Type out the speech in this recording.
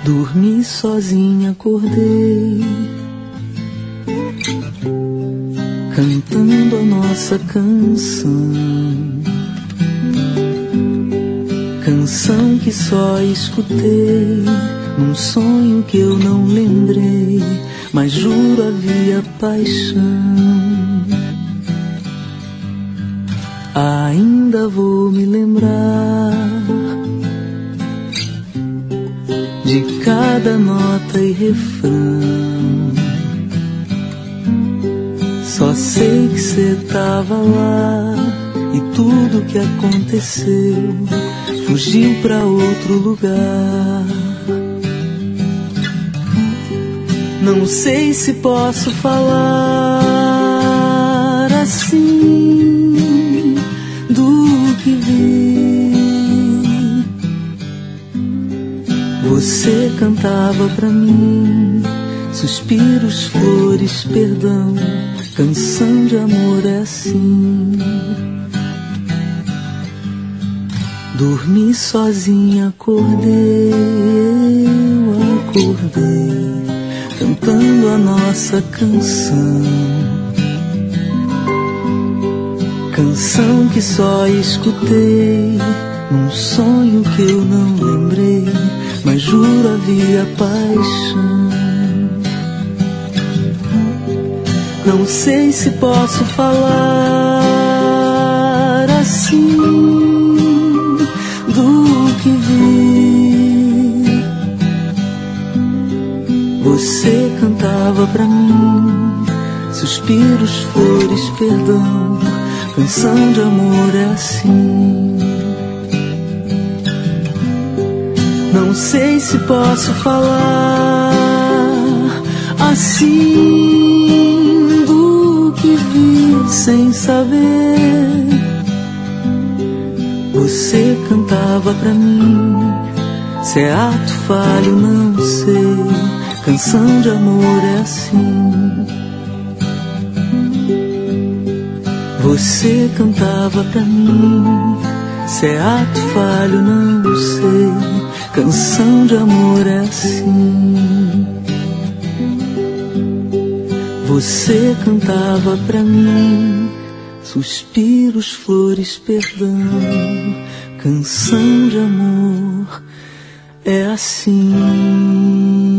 Dormi sozinha, acordei cantando a nossa canção, canção que só escutei num sonho que eu não lembrei, mas juro havia paixão. Ainda vou me lembrar de cada nota e refrão. Só sei que cê tava lá e tudo que aconteceu fugiu pra outro lugar. Não sei se posso falar assim do que vi. Você cantava pra mim suspiros, flores, perdão. Canção de amor é assim. Dormi sozinha, acordei, eu acordei cantando a nossa canção, canção que só escutei num sonho que eu não lembrei, mas juro havia paixão. Não sei se posso falar assim do que vi. Você cantava pra mim suspiros, flores, perdão. Canção de amor é assim. Não sei se posso falar assim do que vi sem saber. Você cantava pra mim, se é ato falho não sei. Canção de amor é assim. Você cantava pra mim, se é ato falho não sei. Canção de amor é assim. Você cantava pra mim suspiros, flores, perdão. Canção de amor é assim.